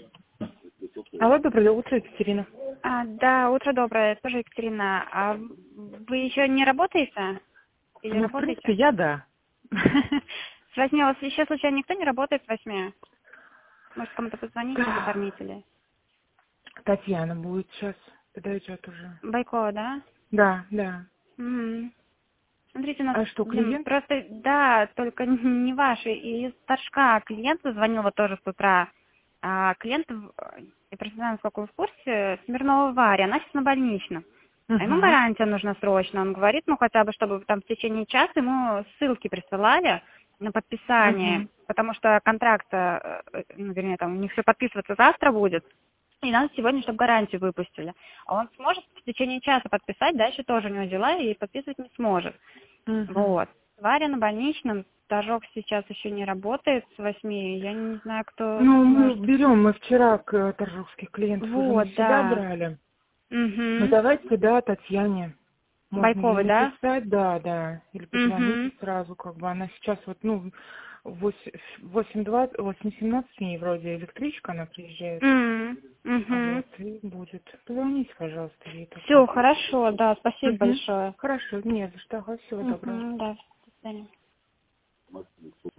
Алло, доброе утро, Екатерина. Да, утро доброе, тоже Екатерина. А вы еще не работаете? Или Ну, в принципе, работаете? я да. С 8 у вас еще случайно никто не работает с 8? Может, кому-то позвонить из Да. оформителей? Татьяна будет сейчас, подойдет уже. Байкова, да? Да, да. Мгм. Смотрите, у нас, А что, клиент? просто, да, только не ваши. И из Торжка клиент звонил вот тоже с утра. Клиент, я просто не знаю, насколько вы в курсе, Смирнова Варя, она сейчас на больничном. А ему Угу. гарантия нужна срочно. Он говорит, ну хотя бы, чтобы там в течение часа ему ссылки присылали на подписание, Угу. потому что контракт, ну, вернее, там у них все подписываться завтра будет. И надо сегодня, чтобы гарантию выпустили. А он сможет в течение часа подписать, дальше тоже у него дела, и подписывать не сможет. Угу. Вот. Варя на больничном, Торжок сейчас еще не работает с 8. Я не знаю, кто Ну, сможет. мы вчера торжских клиентов уже на Вот, себя да. брали. Ну, Угу. давайте, да, Татьяне. Можно ей Байковой, да? написать, да, да. Или позвоните Угу. сразу, как бы она сейчас вот, ну, 8:20, 8:17 ей вроде электричка, она приезжает. Угу. Вот, и будет. Позвоните, пожалуйста, ей Все, только. хорошо, да, спасибо Угу. большое. Хорошо, не за что. Ага, всего доброго. Угу, да, до свидания.